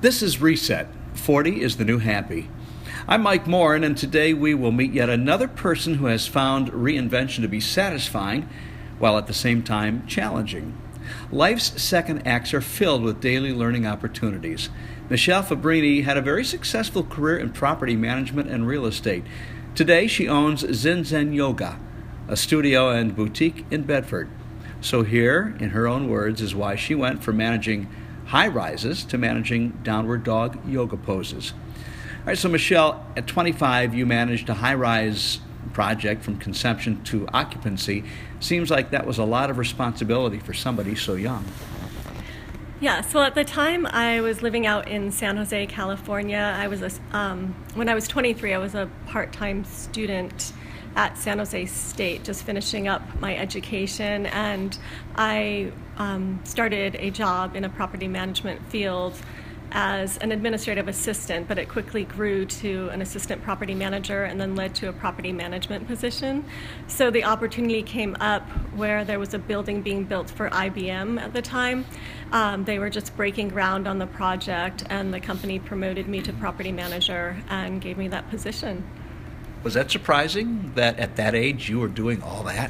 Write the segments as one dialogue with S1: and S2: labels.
S1: This is Reset. 40 is the new happy. I'm Mike Morin, and today we will meet yet another person who has found reinvention to be satisfying, while at the same time challenging. Life's second acts are filled with daily learning opportunities. Michelle Fabrini had a very successful career in property management and real estate. Today she owns Zen Yoga, a studio and boutique in Bedford. So here, in her own words, is why she went from managing high rises to managing downward dog yoga poses. All right, so Michelle, at 25, you managed a high-rise project from conception to occupancy. Seems like that was a lot of responsibility for somebody so young.
S2: Yes, well, at the time I was living out in San Jose, California. When I was 23, I was a part-time student at San Jose State, just finishing up my education, and I started a job in a property management field as an administrative assistant, but it quickly grew to an assistant property manager and then led to a property management position. So the opportunity came up where there was a building being built for IBM at the time. They were just breaking ground on the project, and the company promoted me to property manager and gave me that position.
S1: Was that surprising that at that age you were doing all that?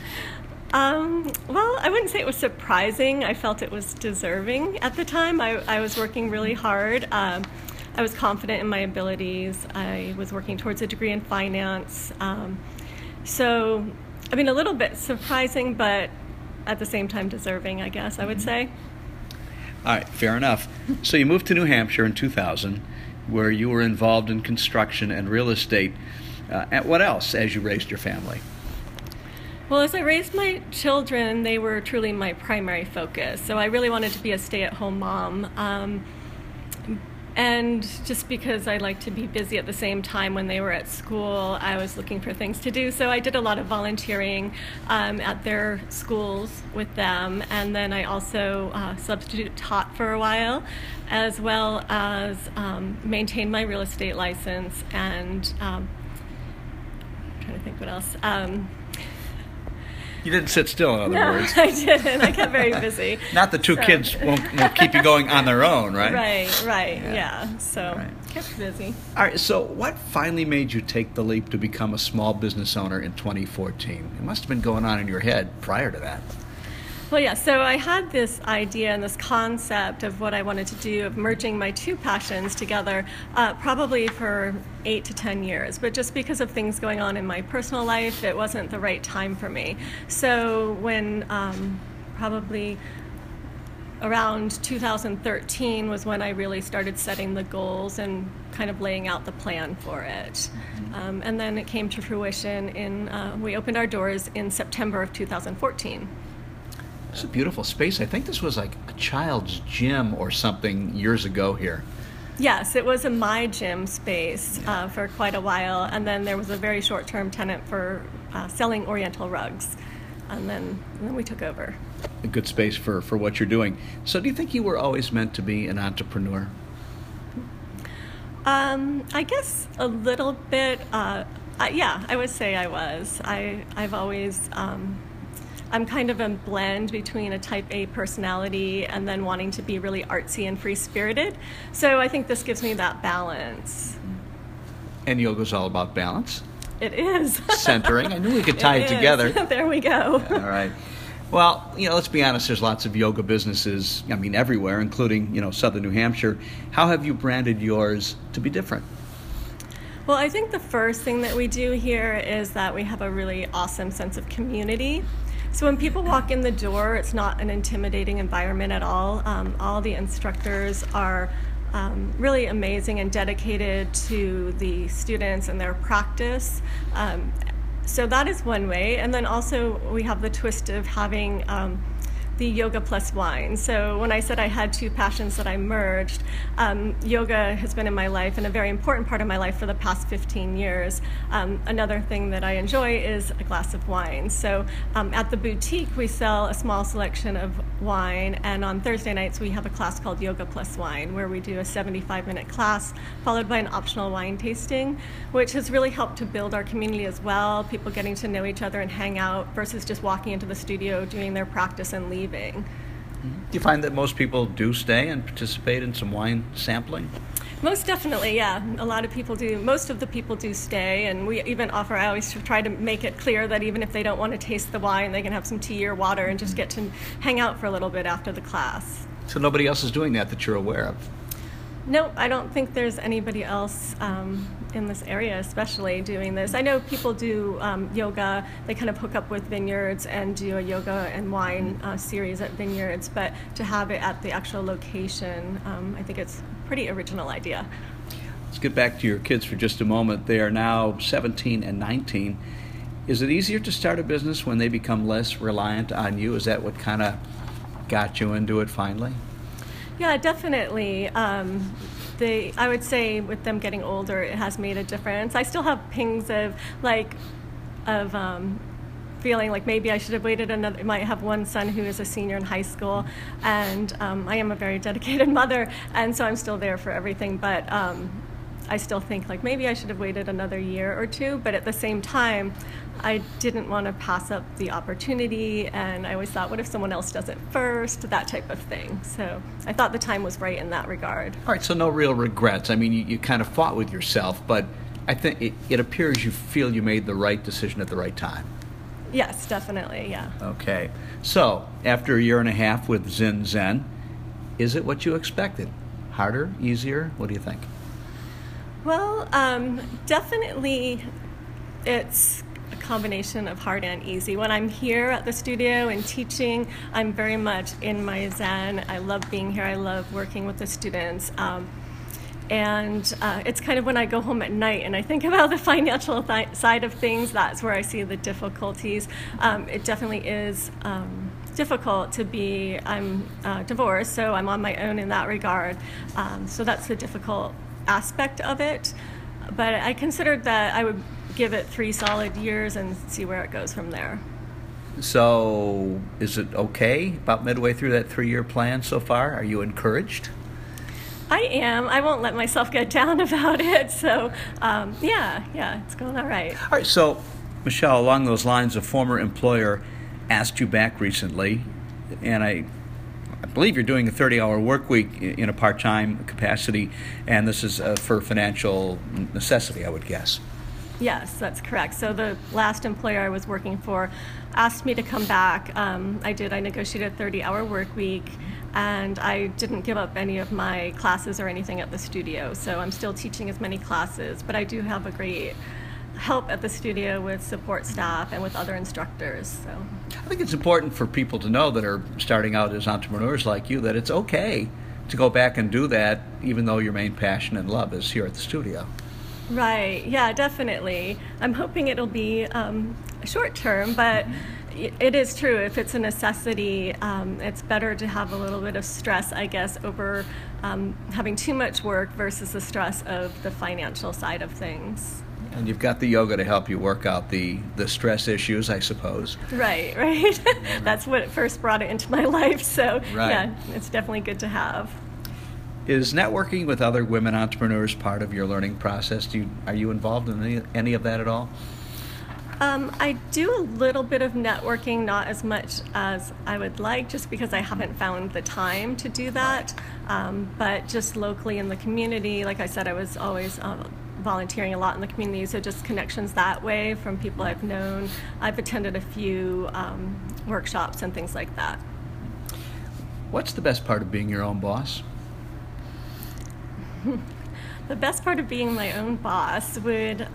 S2: Well, I wouldn't say it was surprising. I felt it was deserving at the time. I was working really hard. I was confident in my abilities. I was working towards a degree in finance. So, a little bit surprising, but at the same time deserving, I guess I would say.
S1: All right, fair enough. So you moved to New Hampshire in 2000, where you were involved in construction and real estate. And what else as you raised your family?
S2: Well, as I raised my children, they were truly my primary focus. So I really wanted to be a stay-at-home mom. And just because I like to be busy at the same time when they were at school, I was looking for things to do. So I did a lot of volunteering at their schools with them. And then I also substitute taught for a while, as well as maintained my real estate license. And I'm trying to think what else.
S1: You didn't sit still, in other words.
S2: I didn't. I kept very busy.
S1: Not the two kids won't keep you going on their own, right?
S2: Right, yeah. So, kept busy.
S1: All right, so what finally made you take the leap to become a small business owner in 2014? It must have been going on in your head prior to that.
S2: Well, yeah, so I had this idea and this concept of what I wanted to do, of merging my two passions together, probably for 8 to 10 years. But just because of things going on in my personal life, it wasn't the right time for me. So when probably around 2013 was when I really started setting the goals and kind of laying out the plan for it. And then it came to fruition we opened our doors in September of 2014.
S1: It's a beautiful space. I think this was like a child's gym or something years ago here.
S2: Yes, it was a My Gym space for quite a while, and then there was a very short-term tenant for selling Oriental rugs, and then we took over.
S1: A good space for what you're doing. So do you think you were always meant to be an entrepreneur?
S2: I guess a little bit. Yeah, I would say I was. I've always... I'm kind of a blend between a type A personality and then wanting to be really artsy and free-spirited. So I think this gives me that balance.
S1: And yoga's all about balance?
S2: It is.
S1: Centering. I knew we could tie it together.
S2: There we go.
S1: All right. Well, let's be honest, there's lots of yoga businesses, everywhere, including, southern New Hampshire. How have you branded yours to be different?
S2: Well, I think the first thing that we do here is that we have a really awesome sense of community. So when people walk in the door, it's not an intimidating environment at all. All the instructors are really amazing and dedicated to the students and their practice. So that is one way. And then also we have the twist of having the yoga plus wine. So when I said I had two passions that I merged, yoga has been in my life and a very important part of my life for the past 15 years. Another thing that I enjoy is a glass of wine. So at the boutique, we sell a small selection of wine, and on Thursday nights, we have a class called Yoga Plus Wine, where we do a 75-minute class followed by an optional wine tasting, which has really helped to build our community as well, people getting to know each other and hang out versus just walking into the studio, doing their practice and leaving.
S1: Do you find that most people do stay and participate in some wine sampling?
S2: Most definitely, yeah. A lot of people do. Most of the people do stay, and we even offer, I always try to make it clear that even if they don't want to taste the wine, they can have some tea or water and just get to hang out for a little bit after the class.
S1: So nobody else is doing that you're aware of?
S2: No, I don't think there's anybody else in this area especially doing this. I know people do yoga. They kind of hook up with vineyards and do a yoga and wine series at vineyards, but to have it at the actual location, I think it's a pretty original idea.
S1: Let's get back to your kids for just a moment. They are now 17 and 19. Is it easier to start a business when they become less reliant on you? Is that what kind of got you into it finally?
S2: Yeah, definitely. I would say with them getting older, it has made a difference. I still have pings of feeling like maybe I should have waited another. I might have one son who is a senior in high school, and I am a very dedicated mother, and so I'm still there for everything. But I still think like maybe I should have waited another year or two. But at the same time, I didn't want to pass up the opportunity, and I always thought, what if someone else does it first? That type of thing. So I thought the time was right in that regard.
S1: All right, so no real regrets. I mean, you kind of fought with yourself, but I think it appears you feel you made the right decision at the right time.
S2: Yes, definitely, yeah.
S1: Okay. So after a year and a half with Zin Zen, is it what you expected? Harder, easier? What do you think?
S2: Well, definitely it's a combination of hard and easy. When I'm here at the studio and teaching, I'm very much in my zen. I love being here. I love working with the students. And it's kind of when I go home at night and I think about the financial side of things, that's where I see the difficulties. It definitely is difficult to be, I'm divorced, so I'm on my own in that regard. So that's the difficult aspect of it. But I considered that I would give it 3 solid years and see where it goes from there.
S1: So is it okay about midway through that 3-year plan so far? Are you encouraged?
S2: I am. I won't let myself get down about it. So, yeah, it's going all right.
S1: All right, so, Michelle, along those lines, a former employer asked you back recently, and I believe you're doing a 30-hour work week in a part-time capacity, and this is for financial necessity, I would guess.
S2: Yes, that's correct. So the last employer I was working for asked me to come back. I did. I negotiated a 30-hour work week, and I didn't give up any of my classes or anything at the studio. So I'm still teaching as many classes, but I do have a great help at the studio with support staff and with other instructors. So
S1: I think it's important for people to know that are starting out as entrepreneurs like you that it's okay to go back and do that even though your main passion and love is here at the studio.
S2: Right, yeah, definitely. I'm hoping it'll be short term, but it is true. If it's a necessity, it's better to have a little bit of stress, I guess, over having too much work versus the stress of the financial side of things.
S1: And you've got the yoga to help you work out the stress issues, I suppose.
S2: Right. That's what first brought it into my life. So, yeah, it's definitely good to have.
S1: Is networking with other women entrepreneurs part of your learning process? Are you involved in any of that at all?
S2: I do a little bit of networking, not as much as I would like, just because I haven't found the time to do that. But just locally in the community, like I said, I was always volunteering a lot in the community, so just connections that way from people I've known. I've attended a few workshops and things like that.
S1: What's the best part of being your own boss?
S2: The best part of being my own boss would,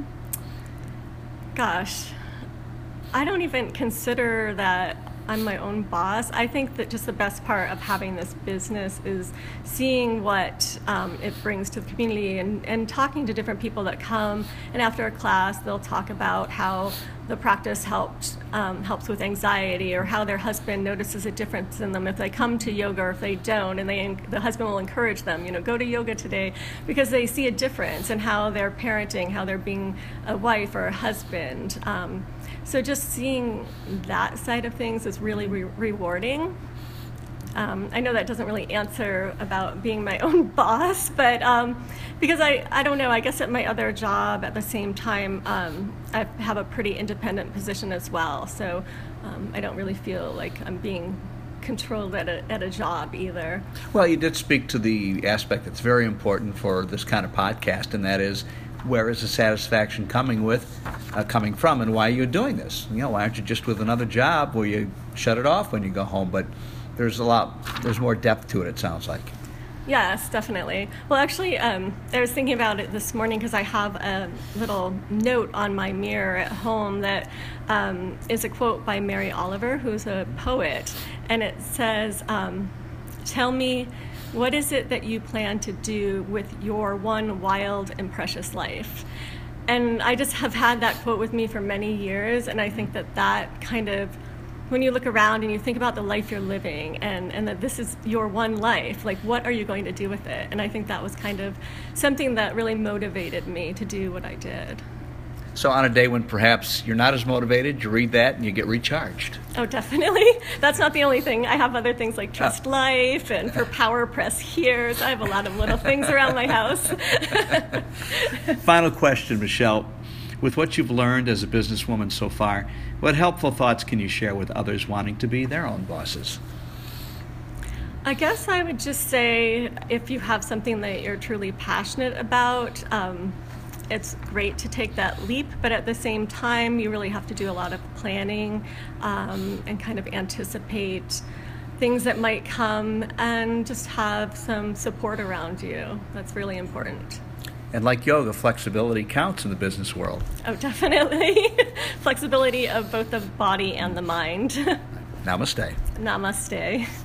S2: I don't even consider that I'm my own boss. I think that just the best part of having this business is seeing what it brings to the community and talking to different people that come, and after a class they'll talk about how the practice helps with anxiety, or how their husband notices a difference in them if they come to yoga or if they don't, and the husband will encourage them, go to yoga today, because they see a difference in how they're parenting, how they're being a wife or a husband. So just seeing that side of things is really rewarding. I know that doesn't really answer about being my own boss, but because I don't know, I guess at my other job at the same time, I have a pretty independent position as well. So I don't really feel like I'm being controlled at a job either.
S1: Well, you did speak to the aspect that's very important for this kind of podcast, and that is, where is the satisfaction coming from, and why are you doing this? Why aren't you just with another job where you shut it off when you go home? But there's more depth to it, it sounds like.
S2: Yes, definitely. Well, actually, I was thinking about it this morning because I have a little note on my mirror at home that is a quote by Mary Oliver, who's a poet, and it says, "Tell me, what is it that you plan to do with your one wild and precious life?" And I just have had that quote with me for many years, and I think that kind of, when you look around and you think about the life you're living and that this is your one life, like, what are you going to do with it? And I think that was kind of something that really motivated me to do what I did.
S1: So on a day when perhaps you're not as motivated, you read that and you get recharged.
S2: Oh, definitely. That's not the only thing. I have other things like Trust Life and for Power Press Here. So I have a lot of little things around my house.
S1: Final question, Michelle. With what you've learned as a businesswoman so far, what helpful thoughts can you share with others wanting to be their own bosses?
S2: I guess I would just say, if you have something that you're truly passionate about, it's great to take that leap, but at the same time, you really have to do a lot of planning and kind of anticipate things that might come and just have some support around you. That's really important.
S1: And like yoga, flexibility counts in the business world.
S2: Oh, definitely. Flexibility of both the body and the mind.
S1: Namaste.
S2: Namaste.